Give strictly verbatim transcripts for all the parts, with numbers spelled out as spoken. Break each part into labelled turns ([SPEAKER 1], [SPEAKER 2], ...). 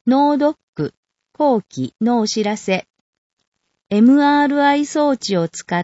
[SPEAKER 1] 脳ドック、後期のお知らせ。エムアールアイ 装置を使って、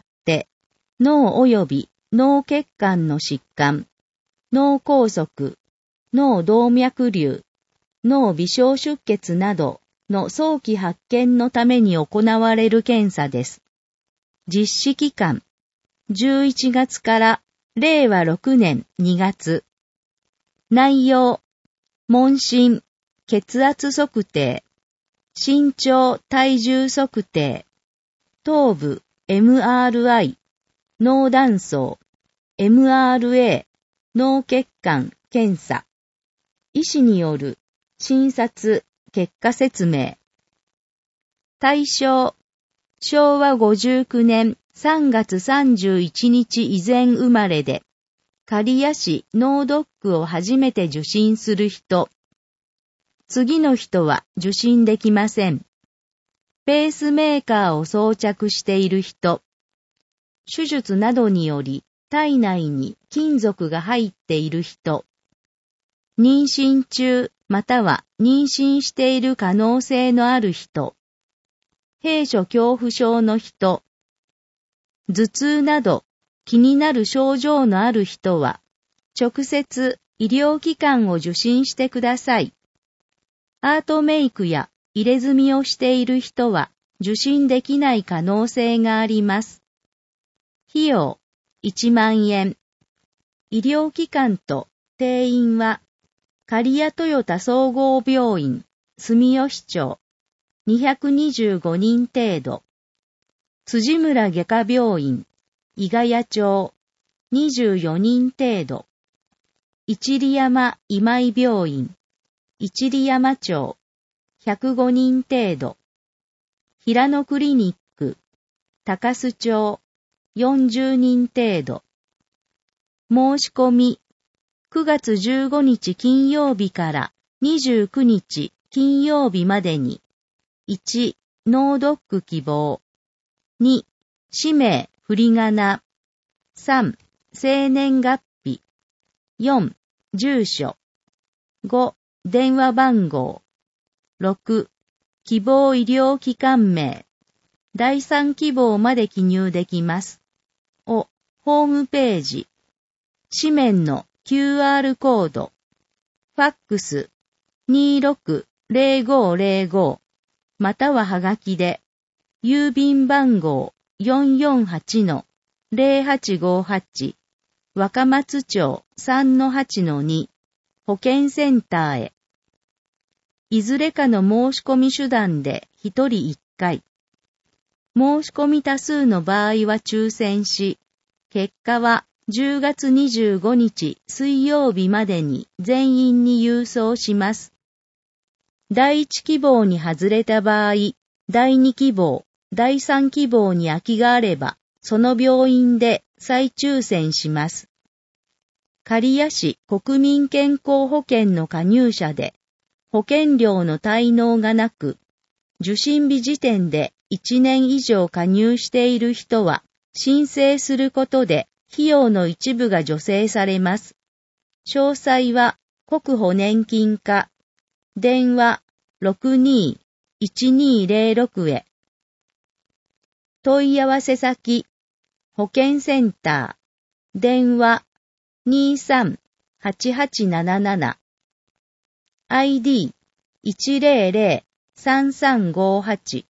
[SPEAKER 1] 脳及び脳血管の疾患、脳梗塞、脳動脈瘤、脳微小出血などの早期発見のために行われる検査です。実施期間、じゅういちがつかられいわろくねんにがつ。内容、問診、血圧測定、身長体重測定、頭部 エムアールアイ、脳断層、エムアールエー、脳血管検査。医師による診察、結果説明。対象、しょうわごじゅうきゅうねんさんがつさんじゅういちにち以前生まれで、刈谷市脳ドックを初めて受診する人。次の人は受診できません。ペースメーカーを装着している人。手術などにより体内に金属が入っている人。妊娠中または妊娠している可能性のある人。閉所恐怖症の人。頭痛など気になる症状のある人は直接医療機関を受診してください。アートメイクや入れ墨をしている人は受診できない可能性があります。費用いちまんえん。医療機関と定員は刈谷豊田総合病院住吉町にひゃくにじゅうごにん程度。辻村外科病院伊ヶ谷町にじゅうよにん程度。一里山今井病院一里山町ひゃくごにん程度。平野クリニック高須町よんじゅうにん程度。申し込みくがつじゅうごにち金曜日からにじゅうくにち金曜日までに。いち. 脳ドック希望。に. 氏名振り仮名。さん. 生年月日。よん. 住所。ご. 電話番号。ろく. 希望医療機関名。だいさん希望まで記入できます。を、ホームページ。紙面の キューアール コード。ファックス にーろくぜろごぜろご。またははがきで、郵便番号 よんよんはちのぜろはちごはち 若松町 さんのはちのに 保健センターへ。いずれかの申し込み手段でひとりいっかい。申し込み多数の場合は抽選し、結果はじゅうがつにじゅうごにち水曜日までに全員に郵送します。だいいち希望に外れた場合、だいに希望、だいさん希望に空きがあれば、その病院で再抽選します。刈谷市国民健康保険の加入者で、保険料の滞納がなく、受診日時点でいちねん以上加入している人は、申請することで費用の一部が助成されます。詳細は国保年金課。電話 ろくにーいちにーぜろろく へ。問い合わせ先、保健センター、電話 にーさんはちはちなななな。アイディーいちぜろぜろさんさんごはち。